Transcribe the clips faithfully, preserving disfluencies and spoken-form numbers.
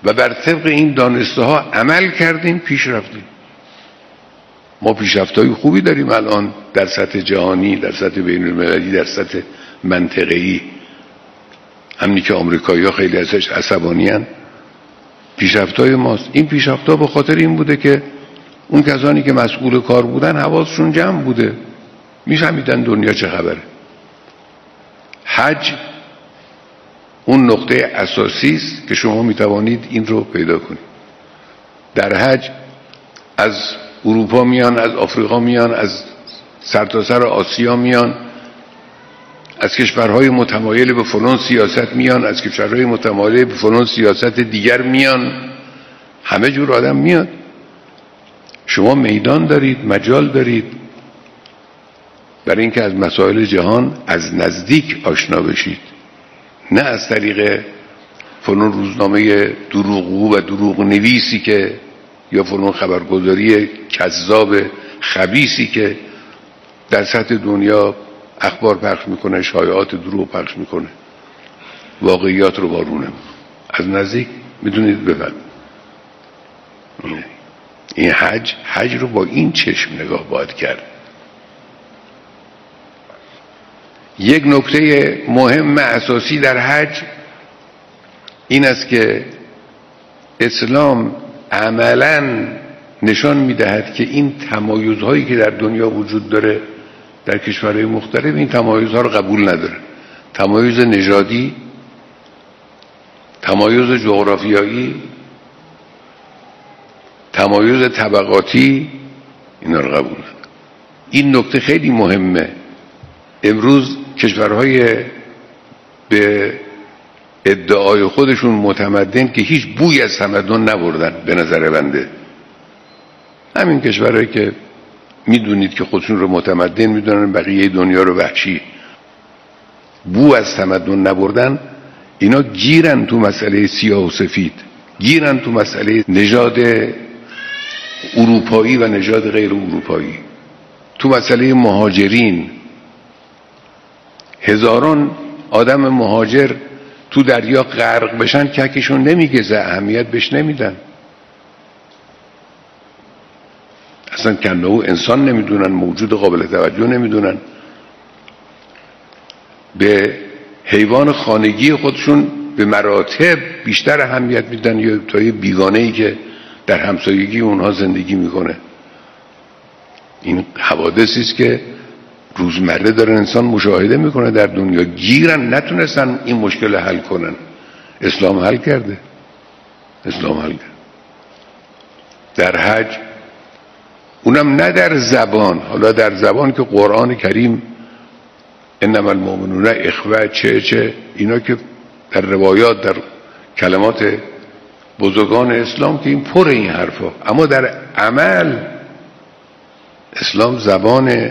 و بر طبق این دانسته ها عمل کردیم، پیش رفتیم. ما پیشرفت‌های خوبی داریم الان در سطح جهانی، در سطح بین‌المللی، در سطح منطقه‌ای. همینی که آمریکایی‌ها خیلی ازش عصبانی‌اند، پیشرفت‌های ماست. این پیشرفت‌ها به خاطر این بوده که اون کسانی که مسئول کار بودن حواسشون جمع بوده، می‌فهمیدن دنیا چه خبره. حج اون نقطه اساسی است که شما می‌توانید این رو پیدا کنید. در حج از اروپا میان، از آفریقا میان، از سرتاسر آسیا میان، از کشورهای متمایل به فلان سیاست میان، از کشورهای متمایل به فلان سیاست دیگر میان، همه جور آدم میاد. شما میدان دارید، مجال دارید برای اینکه از مسائل جهان از نزدیک آشنا بشید، نه از طریق فلان روزنامه دروغگو و دروغ نویسی که یا فلان خبرگزاری کذاب خبیثی که در سطح دنیا اخبار پخش میکنه، شایعات دروغ پخش میکنه، واقعیات رو وارونه. از نزدیک میدونید بفهم. این حج حج رو با این چشم نگاه باید کرد. یک نکته مهم اساسی در حج این است که اسلام عملاً نشان میدهد که این تمایزهایی که در دنیا وجود داره در کشورهای مختلف، این تمایزها رو قبول نداره. تمایز نژادی، تمایز جغرافیایی، تمایز طبقاتی، اینا رو قبول نداره. این نکته خیلی مهمه. امروز کشورهای به ادعای خودشون متمدن که هیچ بوی از تمدن نبردن به نظر بنده، همین کشورهایی که میدونید که خودشون رو متمدن میدونن، بقیه دنیا رو وحشی، بو از تمدن نبردن، اینا گیرن تو مسئله سیاه و سفید، گیرن تو مسئله نژاد اروپایی و نژاد غیر اروپایی، تو مسئله مهاجرین. هزاران آدم مهاجر تو دریا غرق بشن ککشون نمیگزه، اهمیت بهش نمیدن، اصلا کنه او انسان نمیدونن، موجود قابل توجه نمیدونن. به حیوان خانگی خودشون به مراتب بیشتر اهمیت میدن یا تا یه بیگانه‌ای که در همسایگی اونها زندگی میکنه. این حوادثی است که روزمره داره انسان مشاهده میکنه در دنیا. گیرن، نتونستن این مشکل حل کنن. اسلام حل کرده. اسلام حل کرده. در حج، اونم نه در زبان، حالا در زبان که قرآن کریم انما المؤمنون اخوه چه چه اینا که در روایات، در کلمات بزرگان اسلام که این پر این حرفا، اما در عمل اسلام زبان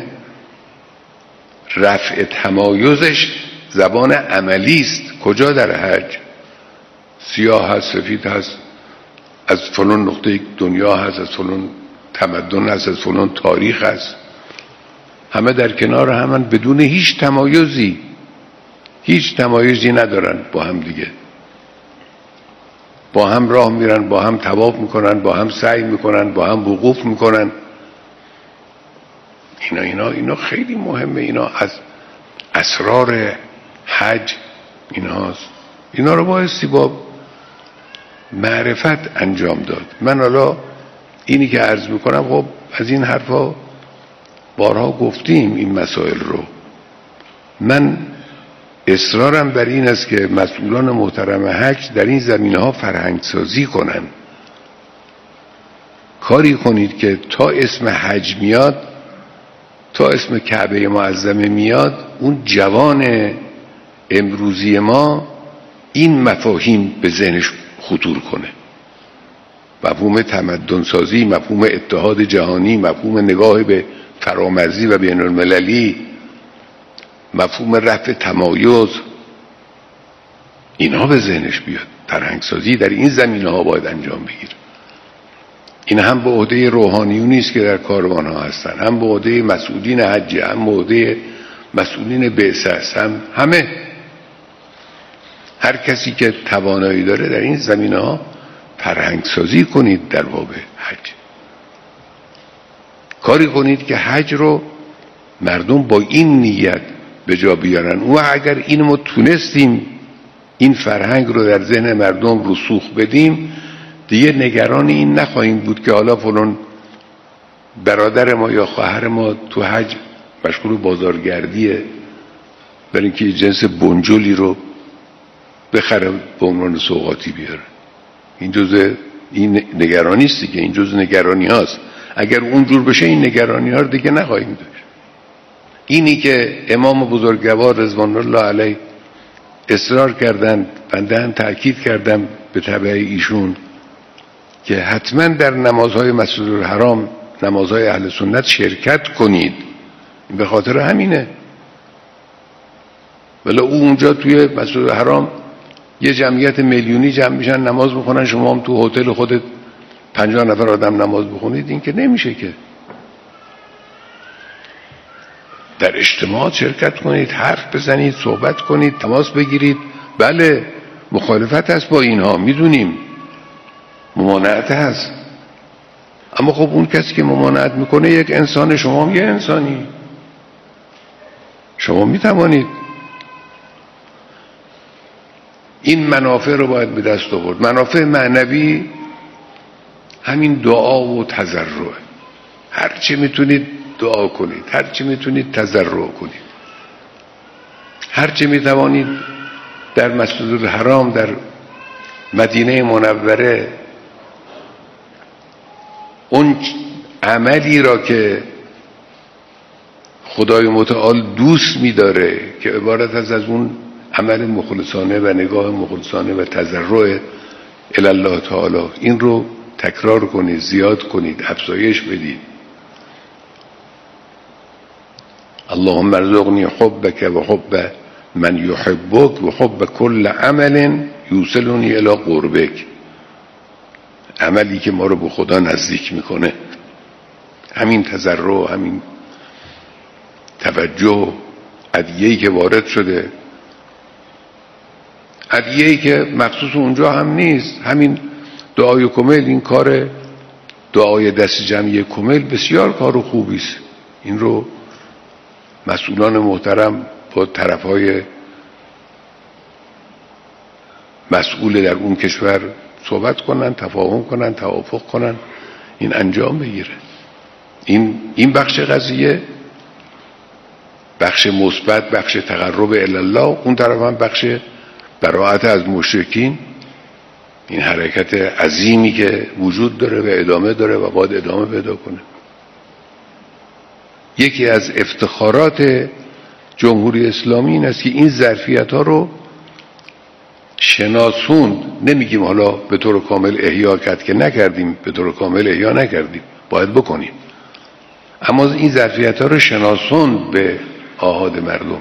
رفع تمایزش زبان عملی است. کجا؟ در حج. سیاه هست، سفید هست، از فلان نقطه دنیا هست، از فلان تمدن هست، از فلان تاریخ هست، همه در کنار همن بدون هیچ تمایزی. هیچ تمایزی ندارن با هم دیگه، با هم راه میرن، با هم طواف میکنن، با هم سعی میکنن، با هم وقوف میکنن. اینا اینا اینا خیلی مهمه. اینا از اسرار حج ایناست. اینا رو بایستی با معرفت انجام داد. من حالا اینی که عرض میکنم، خب از این حرفا بارها گفتیم این مسائل رو. من اصرارم بر این است که مسئولان محترم حج در این زمینه ها فرهنگ سازی کنن. کاری کنید که تا اسم حج میاد، تا اسم کعبه معظمه میاد، اون جوان امروزی ما این مفاهیم به ذهنش خطور کنه. مفهوم تمدن سازی، مفهوم اتحاد جهانی، مفهوم نگاه به فرامرزی و بین المللی، مفهوم رفع تمایز، اینا به ذهنش بیاد. فرهنگ سازی در این زمینه ها باید انجام بگیره. این هم به عهده روحانیونی است که در کاروان ها هستن، هم به عهده مسئولین حج، هم به عهده مسئولین بعثه است، هم همه. هر کسی که توانایی داره در این زمینه ها فرهنگ سازی کنید در باب حج. کاری کنید که حج رو مردم با این نیت به جا بیارن. و اگر این ما تونستیم این فرهنگ رو در ذهن مردم رسوخ بدیم، دیگه نگران این نخواهیم بود که حالا فلان برادر ما یا خواهر ما تو حج مشغول بازارگردیه، برای اینکه جنس بنجلی رو بخره به عنوان سوغاتی بیاره. این جزء این نگرانی است که این جزء نگرانی هاست. اگر اونجور بشه این نگرانی ها رو دیگه نخواهیم داشت. اینی که امام بزرگوار رضوان الله علیه اصرار کردند، بنده هم تأکید کردم به تبع ایشون که حتما در نمازهای مسجد الحرام، نمازهای اهل سنت شرکت کنید، به خاطر همینه. ولی او اونجا توی مسجد الحرام یه جمعیت میلیونی جمع میشن نماز میخونن، شما هم تو هتل خودت پنجاه نفر آدم نماز بخونید، این که نمیشه. که در اجتماعات شرکت کنید، حرف بزنید، صحبت کنید، تماس بگیرید. بله مخالفت هست با اینها، میدونیم ممانعت هست، اما خب اون کسی که ممانعت میکنه یک انسان، شما هم یه انسانی، شما میتوانید. این منافع رو باید به دست آورد. منافع معنوی همین دعا و تضرع. هر چی میتونید دعا کنید، هر چی میتونید تضرع کنید، هر چی میتوانید در مسجد الحرام، در مدینه منوره اون عملی را که خدای متعال دوست می‌داره که عبارت از از اون عمل مخلصانه و نگاه مخلصانه و تضرع الی الله تعالی، این رو تکرار کنید، زیاد کنید، افزایش بدید. اللهم ارزقنی حبک و حب من یحبک و حب کل عمل یوصلنی الی قربک. عملی که ما رو به خدا نزدیک میکنه، همین تضرع، همین توجه، ادعیه‌ای که وارد شده، ادعیه‌ای که مخصوص اونجا هم نیست، همین دعای کمیل، این کار دعای دست جمعی کمیل بسیار کار خوبی است. این رو مسئولان محترم با طرفهای مسئول در اون کشور صحبت کنن، تفاهم کنن، توافق کنن، این انجام بگیره. این این بخش قضیه بخش مثبت، بخش تقرب الی الله، اون طرف هم بخش براءت از مشرکین. این حرکت عظیمی که وجود داره و ادامه داره و باید ادامه پیدا کنه. یکی از افتخارات جمهوری اسلامی این است که این ظرفیت ها رو شناسوند. نمیگیم حالا به طور کامل احیا کرد، که نکردیم، به طور کامل احیا نکردیم، باید بکنیم، اما این ظرفیت ها رو شناسوند به آحاد مردم.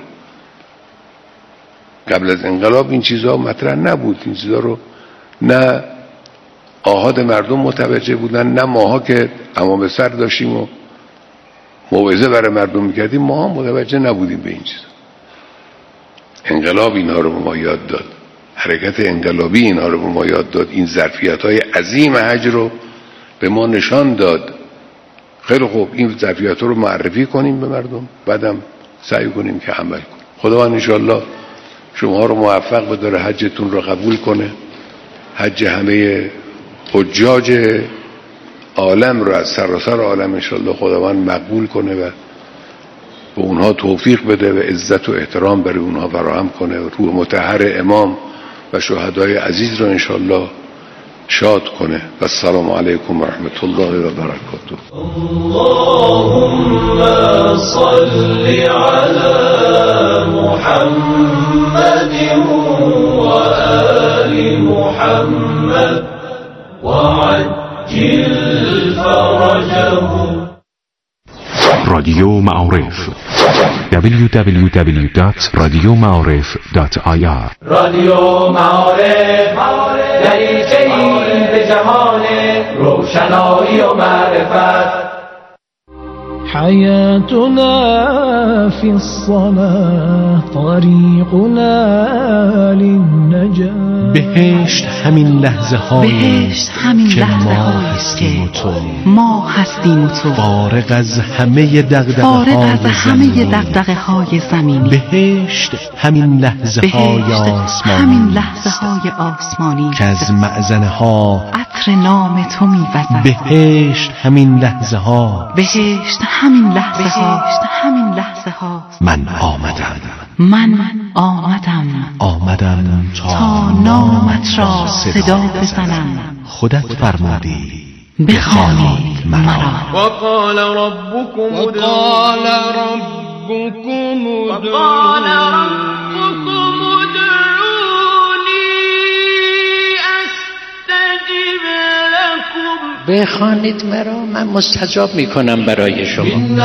قبل از انقلاب این چیزها مطرح نبود، این چیزها رو نه آحاد مردم متوجه بودن، نه ماها که امام سر داشتیم و موعظه برای مردم میکردیم، ما هم متوجه نبودیم به این چیز. انقلاب اینها رو به ما یاد داد، حرکت انقلابی اینها رو به ما یاد داد، این ظرفیت‌های عظیم حج رو به ما نشان داد. خیلی خوب، این ظرفیت‌ها رو معرفی کنیم به مردم، بعدم سعی کنیم که عمل کنیم. خداوند انشالله شما رو موفق بداره، حجتون رو قبول کنه، حج همه حجاج عالم رو از سراسر عالم انشالله خداوند مقبول کنه و به اونها توفیق بده و عزت و احترام برای اونها فراهم کنه و روح مطهر امام و شهدای عزیز رو انشالله شاد کنه. و السلام علیکم و رحمت الله و برکاته. اللهم صل علی محمد و آل محمد و عجل فرجه. رادیو معارف دبلیو دبلیو دبلیو دات رادیو معارف دات آی آر. رادیو معارف دریچه‌ای به جهان روشنایی و معرفت. حياتنا في الصلاة طريقنا للنجاة. بهشت همین لحظه هایی بهشت همین که لحظه ما هایی هستیم و که تو ما هستیم و تو فارغ از همه دغدغه فارغ از های همه زمینی. دغدغه های زمینی. بهشت همین لحظه های بهشت آسمانی همین لحظه های آسمانی که از معزنه ها عطر نام تو می‌وزد. بهشت همین لحظه ها بهشت همین لحظه ها همین لحظه ها من آمدم من آمدم آمدم تا نامت را صدا بزنم. خودت فرمودی بخوانید مرا. وقال ربكم وقال ربكم وقال ربكم ادعوني استجب لكم. بخوانید مرا، من مستجاب میکنم برای شما. من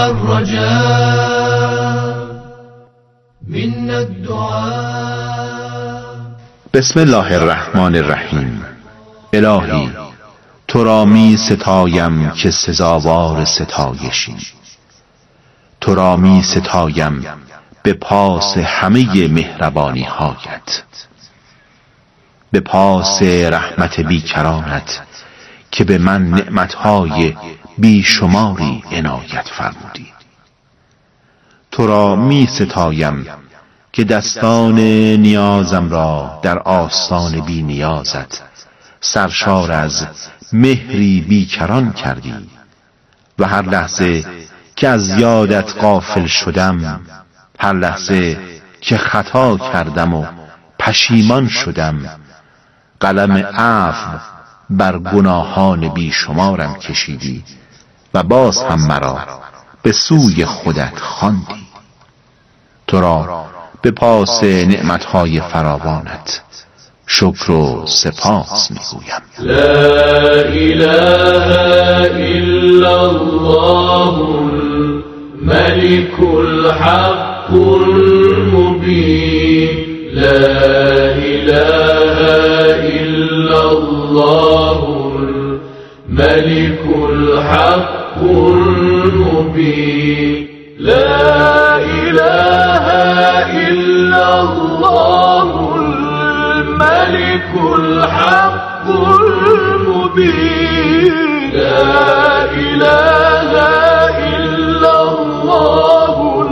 الرجاء من الدعاء. بسم الله الرحمن الرحیم. الهی تو را می ستایم که سزاوار ستایشی، تو را می ستایم به پاس همه مهربانی هایت، به پاس رحمت بیکرانت که به من نعمتهای بیشماری عنایت فرمودی. تو را می ستایم که دستان نیازم را در آستان بی نیازت سرشار از مهری بیکران کردی و هر لحظه که از یادت غافل شدم، هر لحظه که خطا کردم و پشیمان شدم، قلم عفو بر گناهان بیشمارم کشیدی و باز هم مرا به سوی خودت خواندی. تو را به پاس نعمتهای فراوانت شکر و سپاس میگویم. لا اله الا الله الملك الحق المبين. لا اله الا الله الملك الحق المبين. لا اله الا الله الملك الحق المبين. لا اله الا الله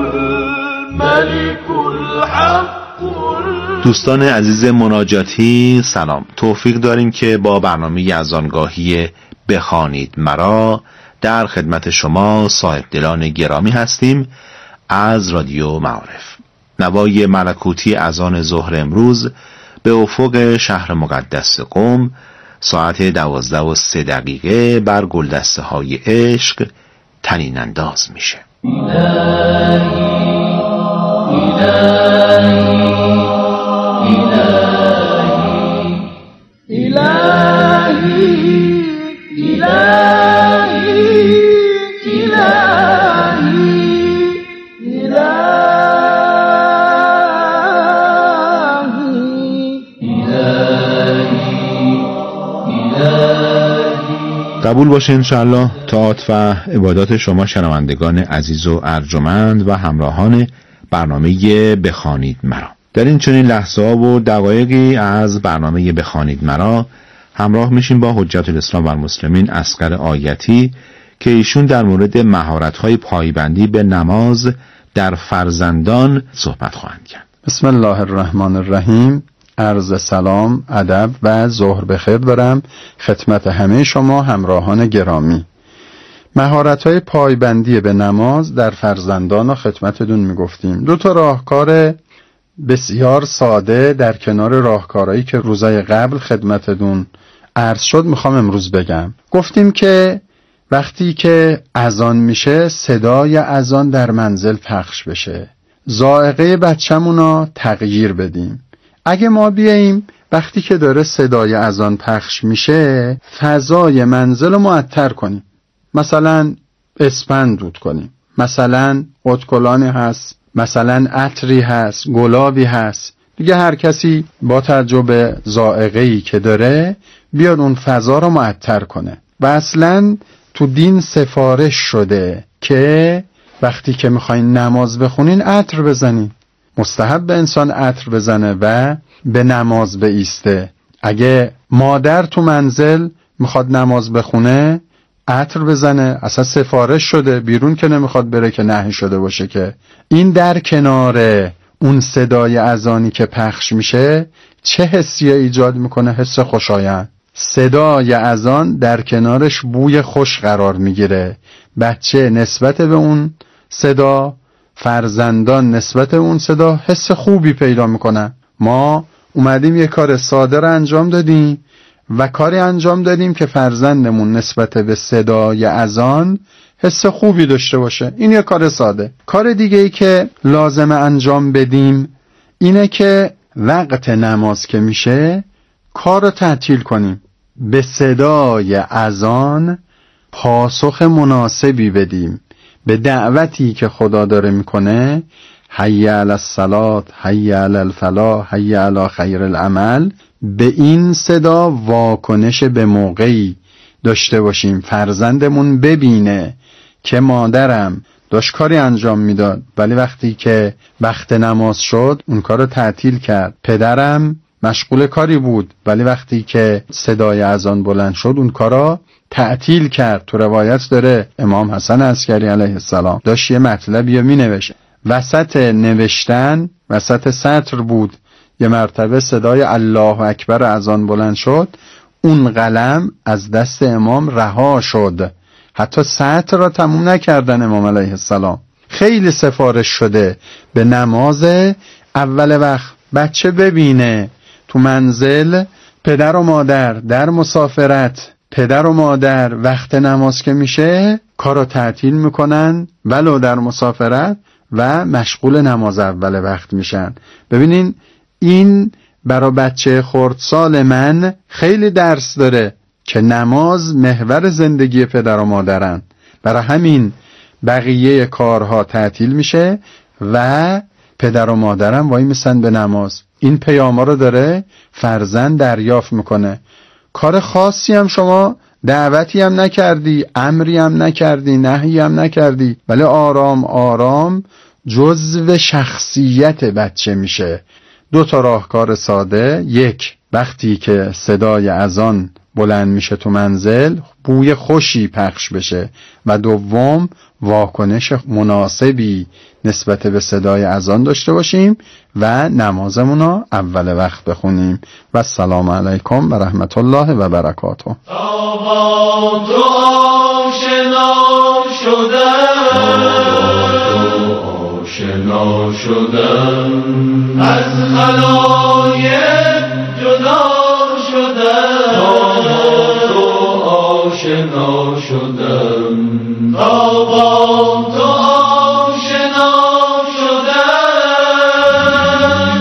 الملك الحق. دوستان عزیز مناجاتی سلام. توفیق داریم که با برنامه یزدانگاهی بخوانید مرا در خدمت شما صاحب دلان گرامی هستیم از رادیو معارف. نوای ملکوتی اذان ظهر امروز به افق شهر مقدس قم ساعت دوازده و سه دقیقه بر گلدسته های عشق طنین انداز میشه. الهی الهی الهی قبول باشه انشاءالله طاعت و عبادات شما شنوندگان عزیز و ارجمند و همراهان برنامه بخوانید مرا. در این چنین لحظه ها و دقایقی از برنامه بخوانید مرا همراه میشیم با حجت الاسلام و المسلمین اصغر آیتی که ایشون در مورد مهارت‌های پایبندی به نماز در فرزندان صحبت خواهند کرد. بسم الله الرحمن الرحیم. عرض سلام، ادب و ظهر بخیر دارم خدمت همه شما همراهان گرامی. مهارت‌های پایبندی به نماز در فرزندان رو خدمتتون میگفتیم. دو تا راهکار بسیار ساده در کنار راهکارهایی که روزای قبل خدمتتون عرض شد میخوام امروز بگم. گفتیم که وقتی که اذان میشه صدای اذان در منزل پخش بشه، ذائقه بچه‌مونو تغییر بدیم. اگه ما بیاییم وقتی که داره صدای اذان پخش میشه فضای منزل رو معطر کنیم، مثلا اسپند دود کنیم، مثلا اتکلانی هست، مثلا عطری هست، گلابی هست، دیگه هر کسی با تجربه ذائقه‌ای که داره بیاد اون فضا رو معطر کنه. و اصلا تو دین سفارش شده که وقتی که میخواین نماز بخونین عطر بزنین. مستحب به انسان عطر بزنه و به نماز بایسته. اگه مادر تو منزل میخواد نماز بخونه عطر بزنه، اصلا سفارش شده، بیرون که نمیخواد بره که نهی شده باشه. که این در کنار اون صدای اذانی که پخش میشه چه حسی ایجاد میکنه؟ حس خوشایند. صدای اذان در کنارش بوی خوش قرار میگیره. بچه نسبت به اون صدا، فرزندان نسبت به اون صدا حس خوبی پیدا میکنن. ما اومدیم یه کار ساده رو انجام دادیم و کاری انجام دادیم که فرزندمون نسبت به صدای اذان حس خوبی داشته باشه. این یه کار ساده. کار دیگه ای که لازم انجام بدیم اینه که وقت نماز که میشه کار رو تعطیل کنیم، به صدای اذان پاسخ مناسبی بدیم به دعوتی که خدا داره میکنه. حی علی الصلاة، حی علی الفلاح، حی علی خیر العمل. به این صدا واکنش به موقعی داشته باشیم. فرزندمون ببینه که مادرم داشت کاری انجام میداد ولی وقتی که وقت نماز شد اون کار رو تعطیل کرد. پدرم مشغول کاری بود ولی وقتی که صدای اذان بلند شد اون کارا تعطیل کرد. تو روایت داره امام حسن عسکری علیه السلام داشت یه مطلبی رو می نوشت، وسط نوشتن، وسط سطر بود، یه مرتبه صدای الله اکبر اذان بلند شد، اون قلم از دست امام رها شد، حتی سطر را تموم نکردن امام علیه السلام. خیلی سفارش شده به نماز اول وقت. بچه ببینه تو منزل پدر و مادر در مسافرت، پدر و مادر وقت نماز که میشه کارو تعطیل میکنن ولو در مسافرت و مشغول نماز اول وقت میشن. ببینین این برای بچه خردسال من خیلی درس داره که نماز محور زندگی پدر و مادرن. برای همین بقیه کارها تعطیل میشه و پدر و مادرم وای میسن به نماز. این پیاما رو داره فرزند دریافت میکنه. کار خاصی هم شما دعوتی هم نکردی، امری هم نکردی، نهی هم نکردی، ولی آرام آرام جزو شخصیت بچه میشه. دو تا راهکار ساده: یک، وقتی که صدای اذان بلند میشه تو منزل بوی خوشی پخش بشه، و دوم واکنش مناسبی نسبت به صدای اذان داشته باشیم و نمازمون رو اول وقت بخونیم. و السلام علیکم و رحمت الله و برکاته. آباد و آشنا شدن، آشنا شدن، از خلایق جدا شدن، آباد و آشنا شدن، آباد و آشنا شدن،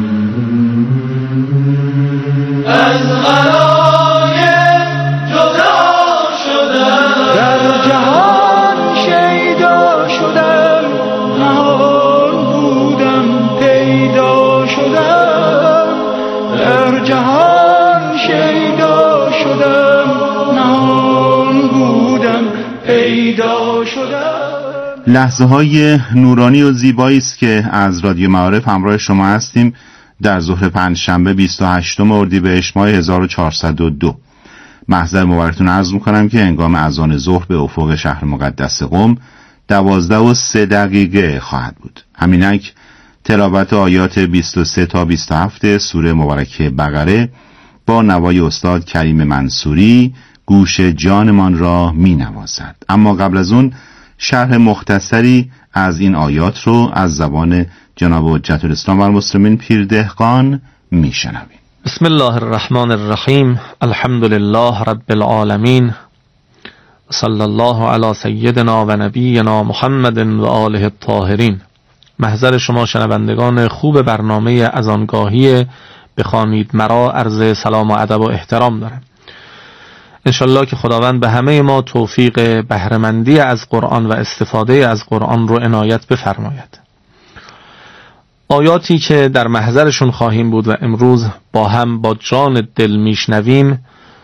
از خلایق جدا شدن، در جهان شیدا شدن، نهان بودم پیدا شدم، در جهان شیدا شدم، نهان بودم پیدا شدم. لحظه های نورانی و زیبایی است که از رادیو معارف همراه شما هستیم در ظهر پنجشنبه بیست و هشتم اردیبهشت ماه هزار و چهارصد و دو. محضر مبارکتون عرض میکنم که هنگام اذان ظهر به افق شهر مقدس قم دوازده و سه دقیقه خواهد بود. همینک تلاوت آیات بیست و سه تا بیست و هفت سوره مبارکه بقره با نوای استاد کریم منصوری گوش جانمان را می نوازد. اما قبل از اون شرح مختصری از این آیات رو از زبان جناب حجت الاسلام و المسلمین پیر دهقان می شنویم. بسم الله الرحمن الرحیم. الحمد لله رب العالمین، صلی الله علی سیدنا و نبینا محمد و آله الطاهرین. محضر شما شنوندگان خوب برنامه اذانگاهی بخوانید مرا عرض سلام و ادب و احترام دارم. انشالله که خداوند به همه ما توفیق بهره‌مندی از قرآن و استفاده از قرآن رو عنایت بفرماید. آیاتی که در محضرشون خواهیم بود و امروز با هم با جان دل میشنویم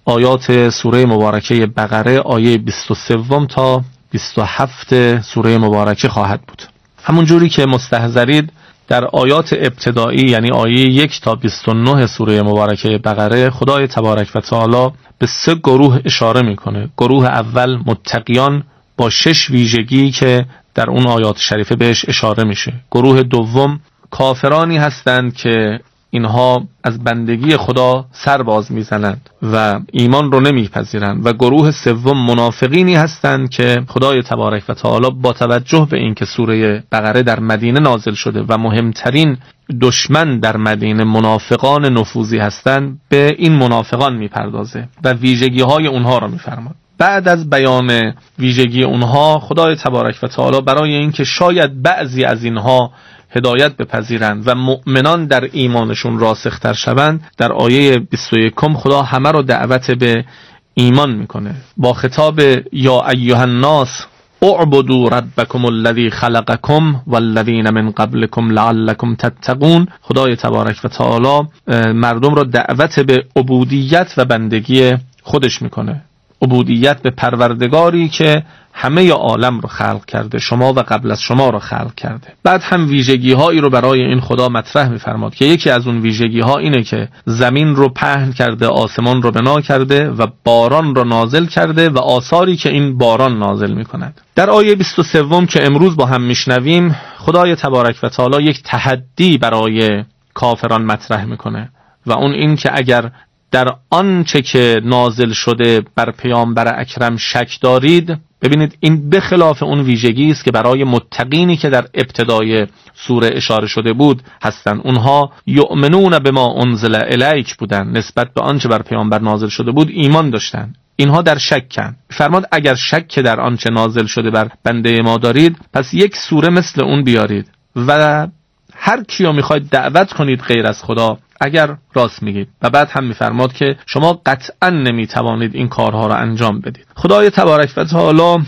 آیات سوره مبارکه بقره آیه بیست و سه تا بیست و هفت سوره مبارکه خواهد بود. همون جوری که مستحضرید در آیات ابتدایی یعنی آیه یک تا بیست و نه سوره مبارکه بقره خدای تبارک و تعالی به سه گروه اشاره میکنه. گروه اول متقیان با شش ویژگی که در اون آیات شریفه بهش اشاره میشه. گروه دوم کافرانی هستند که اینها از بندگی خدا سر باز میزنند و ایمان رو نمیپذیرند و گروه سوم منافقینی هستند که خدای تبارک و تعالی با توجه به اینکه سوره بقره در مدینه نازل شده و مهمترین دشمن در مدینه منافقان نفوذی هستند به این منافقان میپردازه و ویژگی های اونها رو میفرماد. بعد از بیان ویژگی اونها خدای تبارک و تعالی برای اینکه شاید بعضی از اینها هدایت بپذیرند و مؤمنان در ایمانشون راسختر شوند در آیه بیست و یک خدا همه رو دعوت به ایمان میکنه با خطاب یا ایها الناس اعبدوا ربکم الذی خلقکم والذین من قبلکم لعلکم تتقون. خدای تبارک و تعالی مردم رو دعوت به عبودیت و بندگی خودش میکنه، عبودیت به پروردگاری که همه عالم رو خلق کرده، شما و قبل از شما رو خلق کرده. بعد هم ویژگی هایی رو برای این خدا مطرح می‌فرماد که یکی از اون ویژگی ها اینه که زمین رو پهن کرده، آسمان رو بنا کرده و باران رو نازل کرده و آثاری که این باران نازل می‌کند. در آیه بیست و سه که امروز با هم میشنویم خدای تبارک و تعالی یک تحدی برای کافران مطرح میکنه و اون این که اگر در آنچه که نازل شده بر پیامبر اکرم شک دارید، ببینید این به خلاف اون ویژگی است که برای متقینی که در ابتدای سوره اشاره شده بود هستند. اونها یؤمنون بما انزل الیک بودن، نسبت به آنچه بر پیامبر نازل شده بود ایمان داشتند. اینها در شکن. فرماد اگر شک در آنچه نازل شده بر بنده ما دارید، پس یک سوره مثل اون بیارید و هر کیو میخواید دعوت کنید غیر از خدا اگر راست میگید. و بعد هم میفرماد که شما قطعا نمیتوانید این کارها را انجام بدید. خدای تبارک و تعالی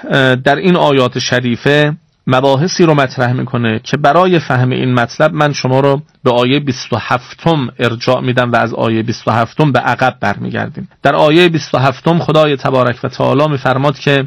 در این آیات شریفه مباحثی رو مطرح میکنه که برای فهم این مطلب من شما رو به آیه بیست و هفت ارجاع میدم و از آیه بیست و هفت به عقب برمیگردیم. در آیه بیست و هفت خدای تبارک و تعالی میفرماد که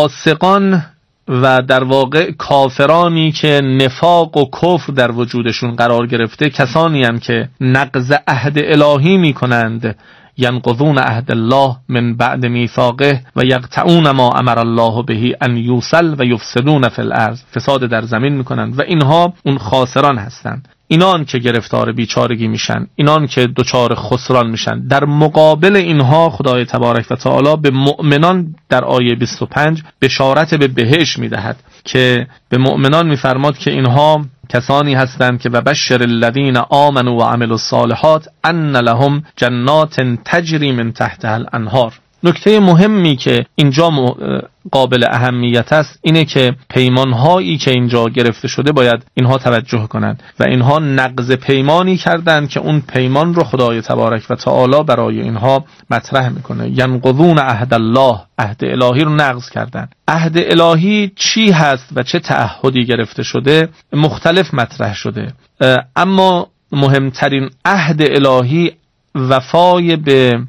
فاسقان و در واقع کافرانی که نفاق و کفر در وجودشون قرار گرفته کسانی هستند که نقض عهد الهی میکنند، ینقضون عهد الله من بعد میثاقه و یقطعون ما امر الله به ان یوصل و یفسدون فی الارض، فساد در زمین میکنند و اینها اون خاسران هستند. اینان که گرفتار بیچارگی میشن، اینان که دچار خسران میشن. در مقابل اینها خدای تبارک و تعالی به مؤمنان در آیه بیست و پنج بشارت به بهشت میدهد که به مؤمنان میفرماد که اینها کسانی هستند که و بشر الذین آمنوا و عملوا الصالحات ان لهم جنات تجری من تحتها الانهار. نکته مهمی که اینجا قابل اهمیت است اینه که پیمانهایی که اینجا گرفته شده باید اینها توجه کنند و اینها نقض پیمانی کردند که اون پیمان رو خدای تبارک و تعالی برای اینها مطرح میکنه. ینقضون عهد الله، عهد الهی رو نقض کردند. عهد الهی چی هست و چه تعهدی گرفته شده مختلف مطرح شده، اما مهمترین عهد الهی وفای به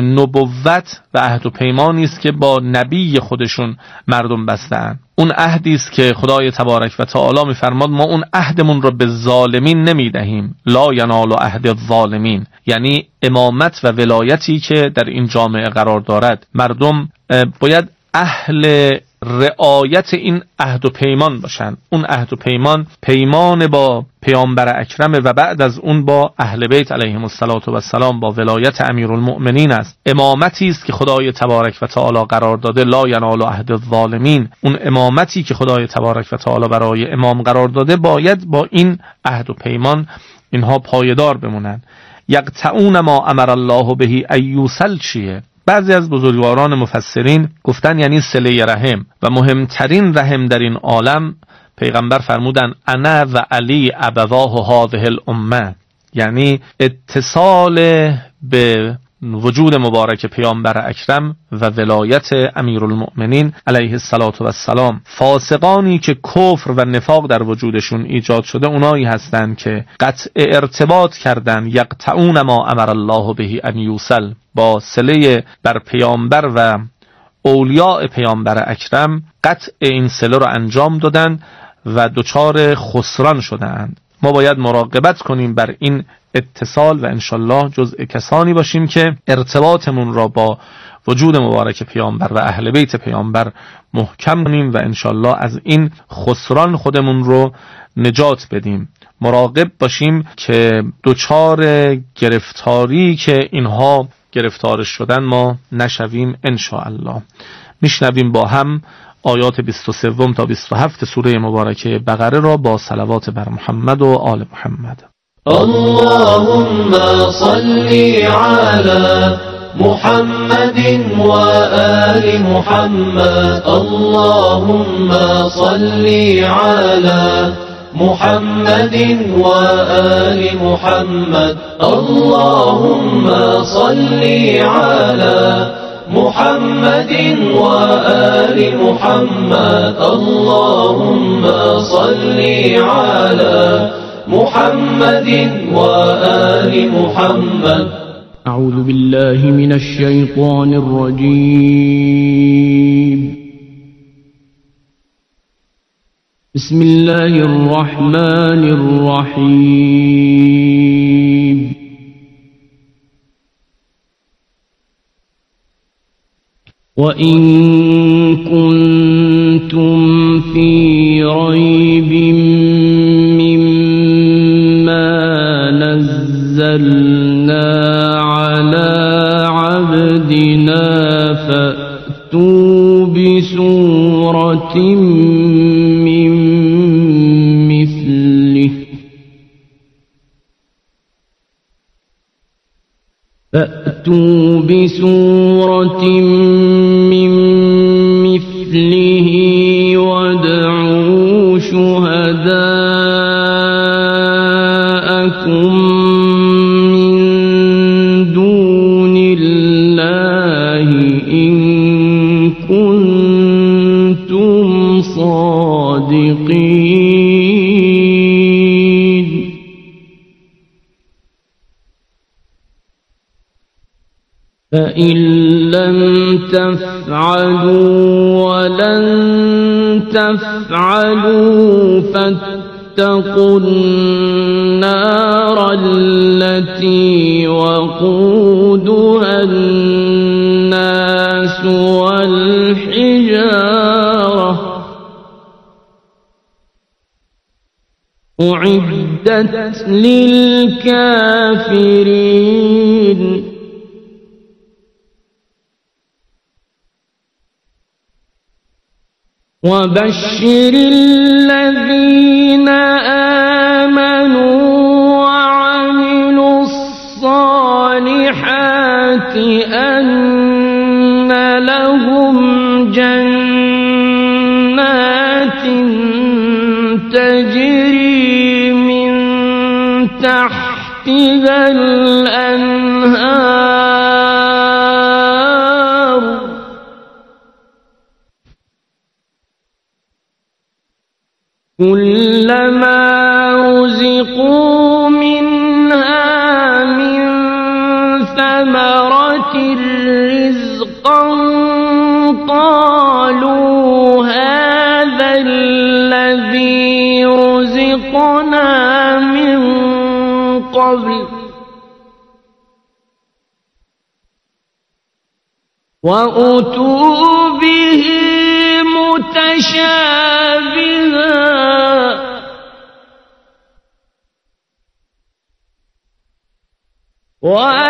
نبوت و عهد و پیمانی است که با نبی خودشون مردم بستند. اون عهدی است که خدای تبارک و تعالی میفرماد ما اون عهدمون رو به ظالمین نمیدهیم، لا ینال عهد الظالمین، یعنی امامت و ولایتی که در این جامعه قرار دارد مردم باید اهل رعایت این عهد و پیمان باشن. اون عهد و پیمان پیمان با پیامبر اکرم و بعد از اون با اهل بیت علیهم السلام با ولایت امیرالمؤمنین است. امامتی است که خدای تبارک و تعالی قرار داده، لا ینال عهد الظالمین. اون امامتی که خدای تبارک و تعالی برای امام قرار داده باید با این عهد و پیمان اینها پایدار بمونن. یقطعون ما امر الله به ایوصل چیه؟ بعضی از بزرگواران مفسرین گفتن یعنی صله رحم و مهمترین رحم در این عالم پیغمبر فرمودن انا و علی ابواه هذه الامه، یعنی اتصال به وجود مبارک پیامبر اکرم و ولایت امیرالمؤمنین علیه الصلاة و السلام. فاسقانی که کفر و نفاق در وجودشون ایجاد شده اونایی هستند که قطع ارتباط کردن، یقطعون ما امر الله به ان یوصل، با صله بر پیامبر و اولیاء پیامبر اکرم قطع این صله رو انجام دادن و دچار خسران شدند. ما باید مراقبت کنیم بر این اتصال و انشالله جزء کسانی باشیم که ارتباطمون را با وجود مبارک پیامبر و اهل بیت پیامبر محکم کنیم و انشالله از این خسران خودمون رو نجات بدیم. مراقب باشیم که دچار گرفتاری که اینها گرفتار شدن ما نشویم انشاءالله. میشنویم با هم آیات بیست و سه تا بیست و هفت سوره مبارکه بقره را با صلوات بر محمد و آل محمد. اللهم صل على محمد وآل محمد. اللهم صل على محمد وآل محمد. اللهم صل على محمد وآل محمد. اللهم صل على محمد وآل محمد. أعوذ بالله من الشيطان الرجيم. بسم الله الرحمن الرحيم. وإن كنتم في ريب مما نزلنا على عبدنا فأتوا بسورة من مثله فأتوا بسورة من مثله وادعوا شهداءكم من دون الله إن كنتم صادقين. فإن لم تفعلوا ولن تفعلوا فاتقوا النار التي وقودها الناس والحجارة أعدت للكافرين. وبشر الذين آمنوا وعملوا الصالحات أن لهم جنات تجري من تحتها الأنهار كلما رزقوا منها من ثمرة رزقا قالوا هذا الذي رزقنا من قبل وأتوا به متشابها وَأَنَّ